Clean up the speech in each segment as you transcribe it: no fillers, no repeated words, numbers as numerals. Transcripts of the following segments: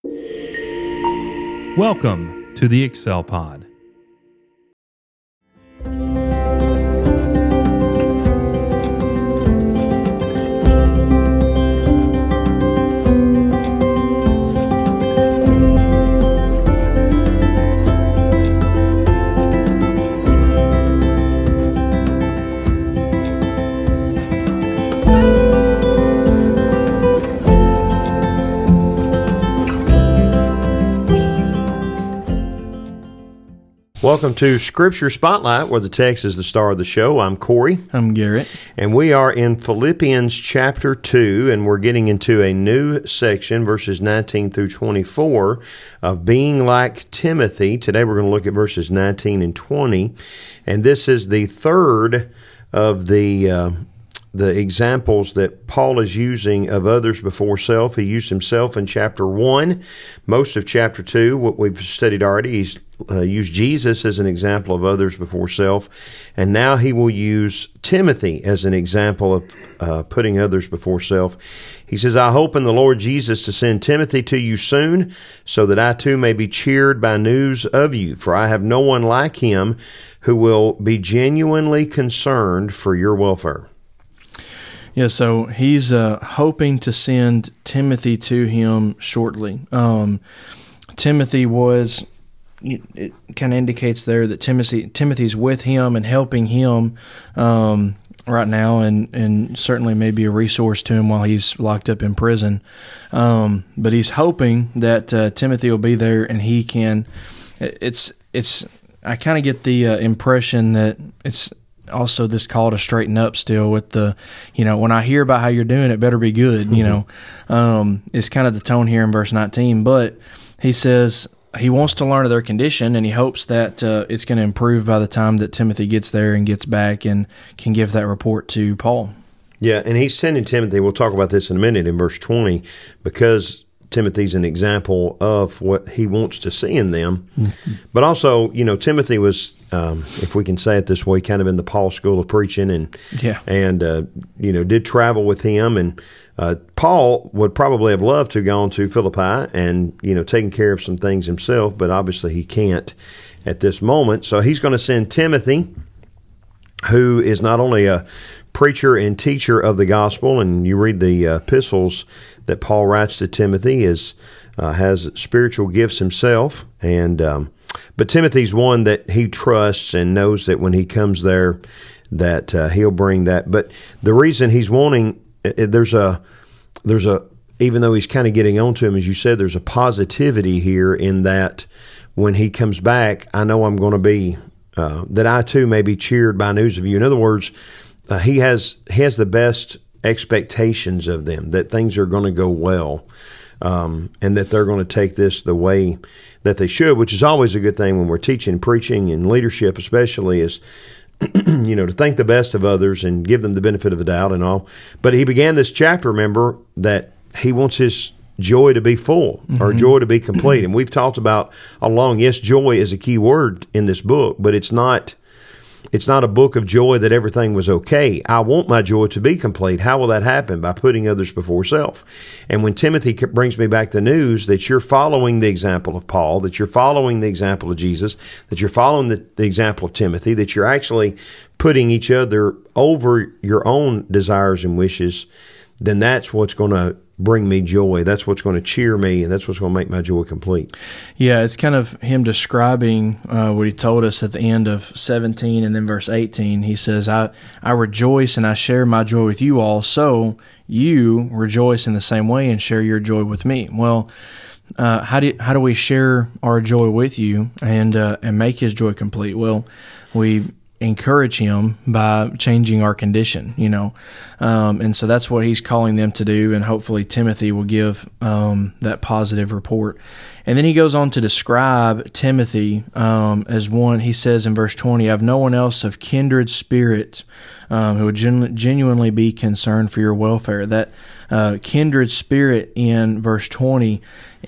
Welcome to the Excel Pod. Welcome to Scripture Spotlight, where the text is the star of the show. I'm Corey. I'm Garrett. And we are in Philippians chapter 2, and we're getting into a new section, verses 19 through 24, of being like Timothy. Today we're going to look at verses 19 and 20, and this is the third of the examples that Paul is using of others before self. He used himself in chapter 1. Most of chapter 2, what we've studied already, he's used Jesus as an example of others before self. And now he will use Timothy as an example of putting others before self. He says, I hope in the Lord Jesus to send Timothy to you soon, so that I too may be cheered by news of you. For I have no one like him who will be genuinely concerned for your welfare. Yeah, so he's hoping to send Timothy to him shortly. Timothy was, it kind of indicates there that Timothy's with him and helping him right now, and certainly may be a resource to him while he's locked up in prison. But he's hoping that Timothy will be there, and he can. I kind of get the impression that it's also this call to straighten up still with the, when I hear about how you're doing, it better be good, It's kind of the tone here in verse 19. But he says he wants to learn of their condition, and he hopes that it's going to improve by the time that Timothy gets there and gets back and can give that report to Paul. Yeah, and he's sending Timothy, we'll talk about this in a minute in verse 20, because Timothy's an example of what he wants to see in them. Mm-hmm. But also, Timothy was, if we can say it this way, kind of in the Paul school of preaching, and did travel with him. And Paul would probably have loved to have gone to Philippi and, taken care of some things himself, but obviously he can't at this moment. So he's going to send Timothy, who is not only a preacher and teacher of the gospel, and you read the epistles that Paul writes to Timothy, has spiritual gifts himself, and but Timothy's one that he trusts and knows that when he comes there that he'll bring that. But the reason he's wanting, there's a even though he's kind of getting on to him, as you said, there's a positivity here in that when he comes back, I know I'm going to be that I too may be cheered by news of you. In other words, he has the best expectations of them, that things are going to go well, and that they're going to take this the way that they should, which is always a good thing when we're teaching, preaching, and leadership especially, is to think the best of others and give them the benefit of the doubt and all. But he began this chapter, remember, that he wants his joy to be full, or joy to be complete. And we've talked about all along, yes, joy is a key word in this book, but it's not a book of joy that everything was okay. I want my joy to be complete. How will that happen? By putting others before self. And when Timothy brings me back the news that you're following the example of Paul, that you're following the example of Jesus, that you're following the example of Timothy, that you're actually putting each other over your own desires and wishes, then that's what's going to bring me joy. That's what's going to cheer me, and that's what's going to make my joy complete. Yeah, it's kind of him describing what he told us at the end of 17 and then verse 18. He says, I rejoice and I share my joy with you all, so you rejoice in the same way and share your joy with me. Well, how do we share our joy with you and make his joy complete? Well, we encourage him by changing our condition, and so that's what he's calling them to do, and hopefully Timothy will give that positive report. And then he goes on to describe Timothy as one. He says in verse 20, I have no one else of kindred spirit who would genuinely be concerned for your welfare. That kindred spirit in verse 20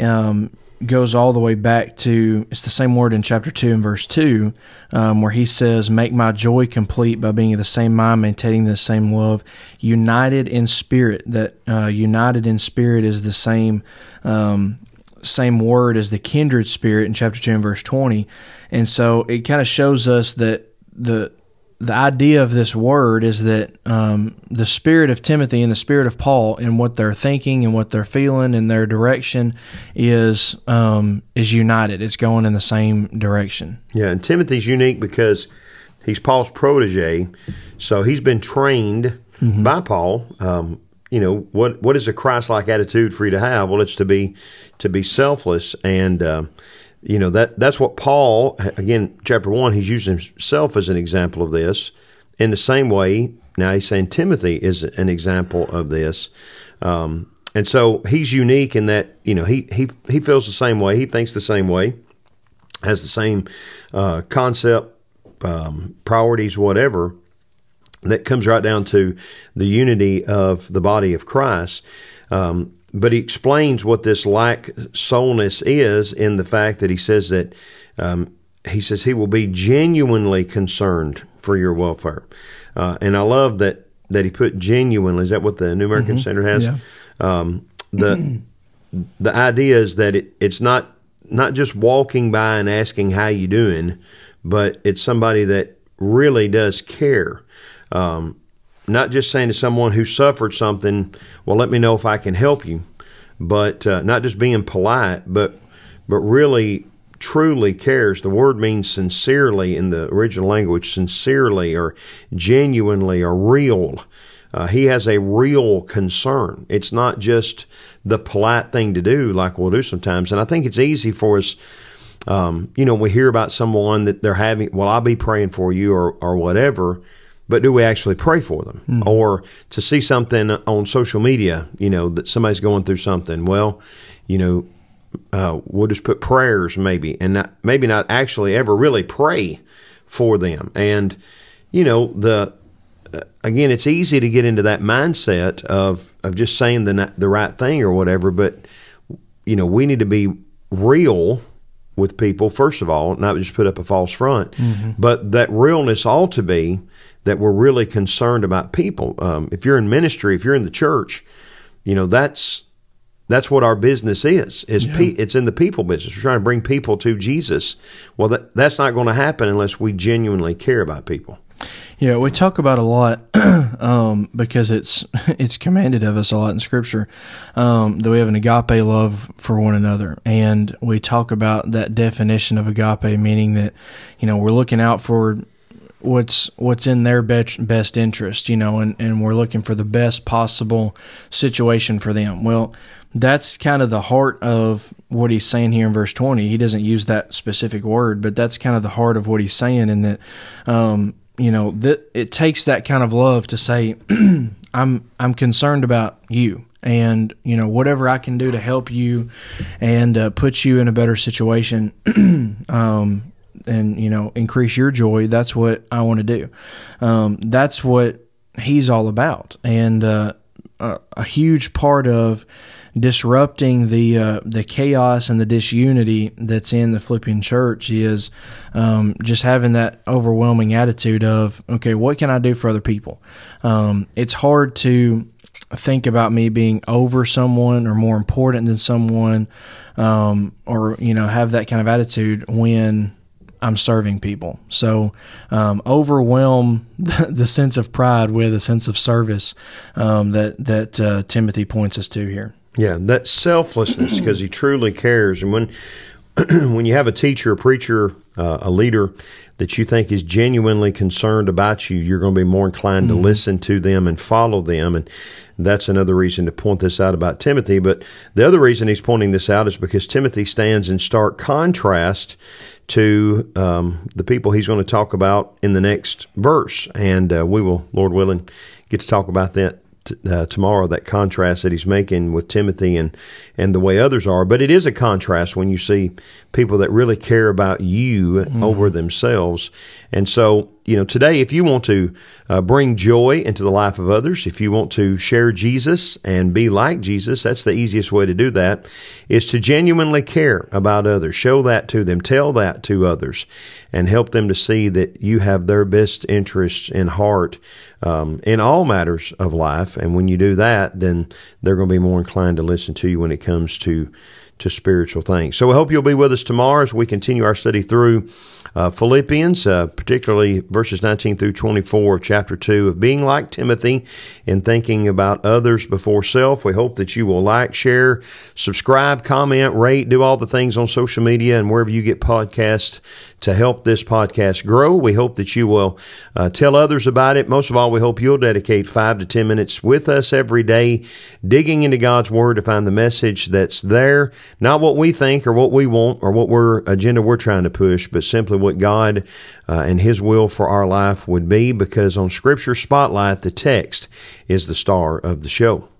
goes all the way back to, it's the same word in chapter 2 and verse 2, where he says, make my joy complete by being of the same mind, maintaining the same love, united in spirit. That united in spirit is the same same word as the kindred spirit in chapter 2 and verse 20. And so it kind of shows us that the idea of this word is that the spirit of Timothy and the spirit of Paul and what they're thinking and what they're feeling and their direction is united. It's going in the same direction. Yeah, and Timothy's unique because he's Paul's protege, so he's been trained by Paul. What is a Christ-like attitude for you to have? Well, it's to be selfless, and that's what Paul, again, chapter 1, he's using himself as an example of this. In the same way, now he's saying Timothy is an example of this, and so he's unique in that he feels the same way, he thinks the same way, has the same concept, priorities, whatever. That comes right down to the unity of the body of Christ. But he explains what this like soulness is in the fact that he says that he will be genuinely concerned for your welfare. And I love that he put genuinely. Is that what the New American Standard has? Yeah. The idea is that it's not just walking by and asking how you doing, but it's somebody that really does care. Not just saying to someone who suffered something, well, let me know if I can help you, but not just being polite, but really truly cares. The word means sincerely in the original language, sincerely or genuinely or real. He has a real concern. It's not just the polite thing to do like we'll do sometimes. And I think it's easy for us, we hear about someone that they're having, well, I'll be praying for you or whatever. But do we actually pray for them? Mm-hmm. Or to see something on social media, that somebody's going through something, well, we'll just put prayers maybe, and maybe not actually ever really pray for them. And, again, it's easy to get into that mindset of just saying the right thing or whatever, but, we need to be real with people, first of all, not just put up a false front, but that realness ought to be that we're really concerned about people. If you're in ministry, if you're in the church, that's what our business is. It's in the people business. We're trying to bring people to Jesus. Well, that's not going to happen unless we genuinely care about people. Yeah, we talk about a lot because it's commanded of us a lot in Scripture that we have an agape love for one another, and we talk about that definition of agape, meaning that we're looking out for what's in their best interest, and we're looking for the best possible situation for them. Well, that's kind of the heart of what he's saying here in verse 20. He doesn't use that specific word, but that's kind of the heart of what he's saying, in that that it takes that kind of love to say, I'm concerned about you, and whatever I can do to help you and put you in a better situation, and increase your joy. That's what I want to do. That's what he's all about, and a huge part of disrupting the chaos and the disunity that's in the Philippian church is just having that overwhelming attitude of, okay, what can I do for other people? It's hard to think about me being over someone or more important than someone, or have that kind of attitude when I'm serving people. So overwhelm the sense of pride with a sense of service that Timothy points us to here. Yeah, that selflessness, because he truly cares. And when you have a teacher, a preacher, a leader that you think is genuinely concerned about you, you're going to be more inclined to listen to them and follow them. And that's another reason to point this out about Timothy. But the other reason he's pointing this out is because Timothy stands in stark contrast to the people he's going to talk about in the next verse. And we will, Lord willing, get to talk about that tomorrow, that contrast that he's making with Timothy and the way others are. But it is a contrast when you see people that really care about you over themselves. And so, today, if you want to bring joy into the life of others, if you want to share Jesus and be like Jesus, that's the easiest way to do that, is to genuinely care about others. Show that to them. Tell that to others and help them to see that you have their best interests in heart in all matters of life. And when you do that, then they're going to be more inclined to listen to you when it comes to to spiritual things. So I hope you'll be with us tomorrow as we continue our study through Philippians, particularly verses 19 through 24 of chapter 2, of being like Timothy and thinking about others before self. We hope that you will like, share, subscribe, comment, rate, do all the things on social media and wherever you get podcasts to help this podcast grow. We hope that you will tell others about it. Most of all, we hope you'll dedicate 5 to 10 minutes with us every day, digging into God's Word to find the message that's there, not what we think or what we want or what agenda we're trying to push, but simply what God and His will for our life would be, because on Scripture Spotlight, the text is the star of the show.